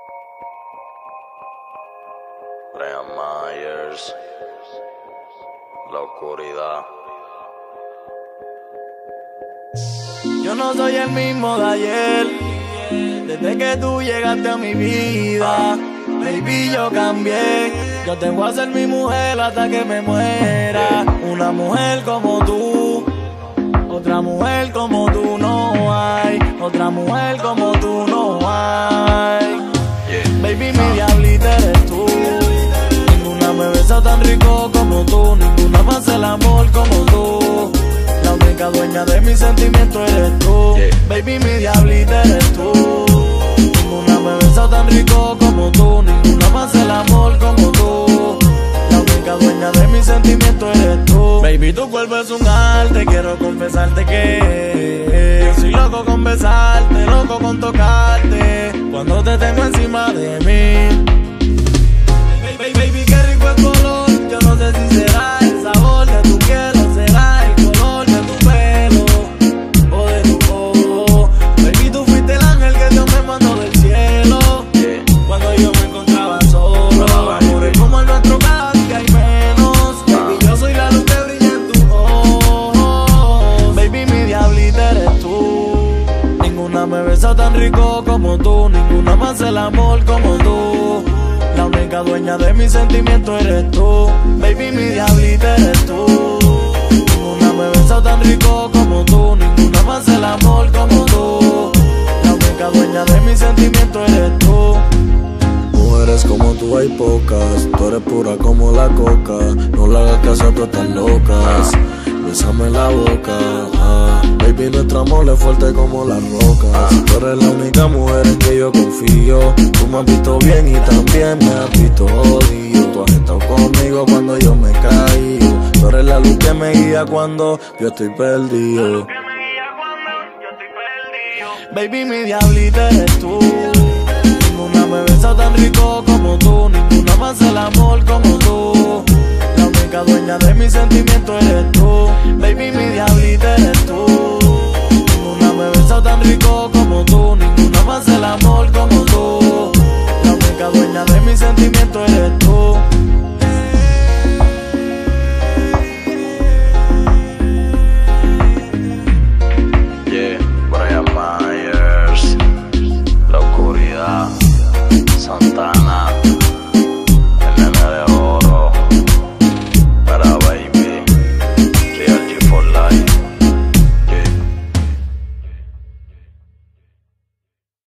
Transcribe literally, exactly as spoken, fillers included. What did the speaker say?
Brian Myers, la oscuridad. Yo no soy el mismo de ayer, desde que tú llegaste a mi vida. Baby, yo cambié, yo te voy a ser mi mujer hasta que me muera. Una mujer como tú, otra mujer como tú no hay. Otra mujer como tú no hay. Baby, mi diablita eres tú. Ninguna me besa tan rico como tú, ninguna más el amor como tú. La única dueña de mis sentimientos eres tú. Baby, mi diablita eres tú. Ninguna me besa tan rico como tú, ninguna más el amor como tú. La única dueña de mis sentimientos eres tú. Baby, tu cuerpo es un arte, quiero confesarte que soy loco con besarte, loco con tocarte, cuando te tengo encima de mí. Baby, baby, qué rico el color, yo no sé si será el sabor de tu piel o será el color de tu pelo o de tu ojo. Baby, tú fuiste el ángel que Dios me mandó del cielo, cuando yo me encontraba solo. Amores como el nuestro cada día hay menos. Baby, yo soy la luz que brilla en tus ojos. Baby, mi diablita eres tú. Ninguna me besa tan rico como tú, ninguna más el amor como tú. La única dueña de mis sentimientos eres tú. Baby, mi diablita eres tú. Ninguna me besa tan rico como tú, ninguna más el amor como tú. La única dueña de mis sentimientos eres tú. Mujeres como tú hay pocas, tú eres pura como la coca. No le hagas caso a todas estas locas, bésame la boca, ah. Baby, nuestro amor es fuerte como las rocas. Tú eres la única mujer en que yo confío. Tú me has visto bien y también me has visto jodido. Tú has estado conmigo cuando yo me caí. Tú eres la luz que me guía cuando yo estoy perdido. Baby, mi diablita eres